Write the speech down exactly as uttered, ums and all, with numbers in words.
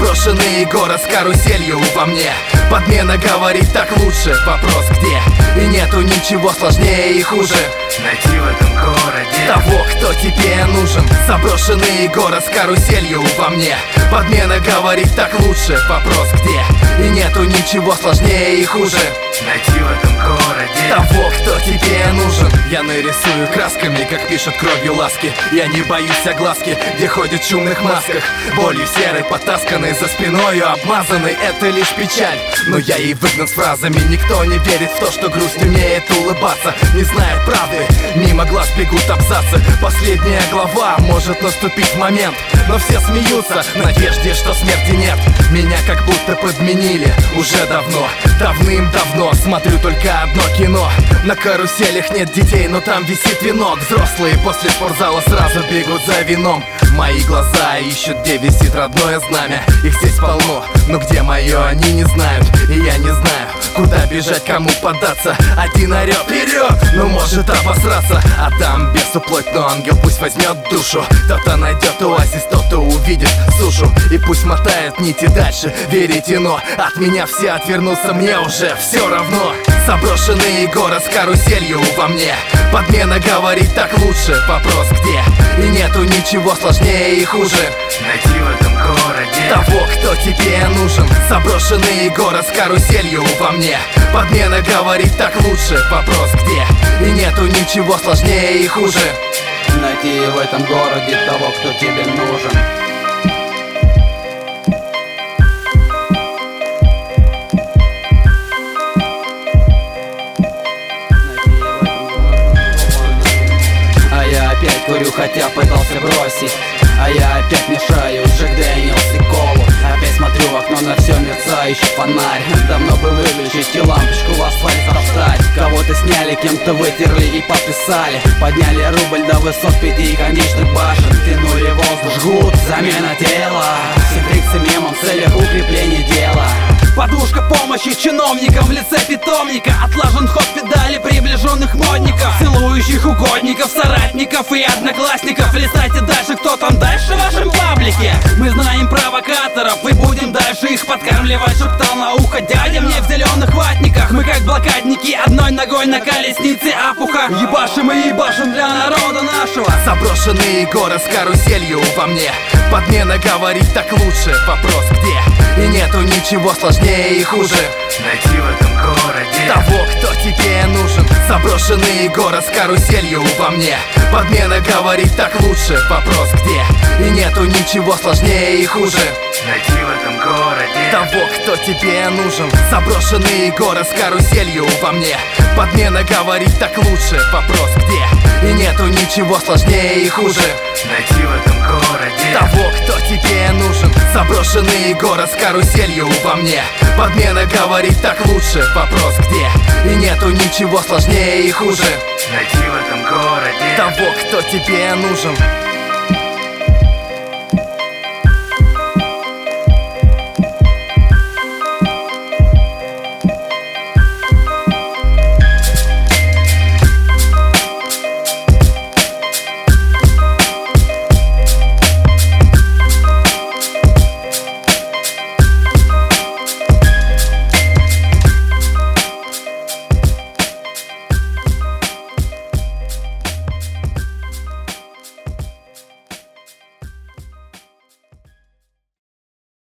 Заброшенный город с каруселью во мне. Подмена говорит так лучше, вопрос где? И нету ничего сложнее и хуже найти в этом городе того, кто тебе нужен. Заброшенный город с каруселью во мне. Подмена говорит так лучше, вопрос где? И нету ничего сложнее и хуже найти в этом городе того, кто тебе нужен. Я нарисую красками, как пишут кровью ласки. Я не боюсь огласки, где ходят в шумных масках. Болью серой, потасканной за спиною, обмазанной, это лишь печаль. Но я ей выгнан с фразами. Никто не верит в то, что грусть умеет улыбаться. Не знает правды, мимо глаз бегут абзацы. Последняя глава может наступить в момент, но все смеются в надежде, что смерти нет. Меня как будто подменили уже давно. Давным-давно смотрю только одно кино. На каруселях нет детей, но там висит венок. Взрослые после спортзала сразу бегут за вином. Мои глаза ищут, где висит родное знамя. Их здесь полно, но где мое, они не знают. И я не знаю, куда бежать, кому поддаться. Один орёт вперед, но может обосраться. Отдам бесу плоть, но ангел пусть возьмет душу. Кто-то найдет оазис, кто-то увидит сушу. И пусть мотает нити дальше, верите, но от меня все отвернутся, мне уже все равно. Заброшенный город с каруселью во мне. Подмена говорит так лучше, вопрос где? И нету ничего сложнее и хуже найти в этом городе того, кто тебе нужен. Заброшенный город с каруселью во мне. Подмена говорит так лучше, вопрос где? И нету ничего сложнее и хуже найти в этом городе того, кто тебе нужен. Курю, хотя пытался бросить, а я опять мешаю Джек Дэниелс и колу. Опять смотрю в окно на все мерцающий фонарь. Давно бы выключить и лампочку в асфальт топтать. Кого-то сняли, кем-то вытерли и подписали. Подняли рубль до высот пяти конечных башен. Тянули воздух, жгут, замена тела. Синтриксы мемом в целях укрепления дела. Подушка помощи чиновникам в лице питомника. Отлажен ход педали приближенных модников, целующих угодников, соратников и одноклассников. Листайте дальше, кто там дальше в вашем паблике. Мы знаем провокаторов и будем дальше их подкармливать. Шептал на ухо дядя мне в зеленых ватниках. Мы как блокадники, одной ногой на колеснице опуха. Ебашим и ебашим для народа нашего. Заброшенный город с каруселью во мне. Подмена говорит так лучше, вопрос где? И нету ничего сложнее и хуже найти в этом городе того, кто тебе нужен. Заброшенный город с каруселью во мне. Подмена говорит так лучше, вопрос где? И нету ничего сложнее и хуже найти в этом городе того, кто тебе нужен. Заброшенный город с каруселью во мне. Подмена говорит так лучше, вопрос где? И нету ничего сложнее и хуже найти в этом городе того, кто тебе нужен. Заброшенный город с каруселью во мне. Подмена говорит так лучше, вопрос где? И нету ничего сложнее и хуже найти в этом городе того, кто тебе нужен.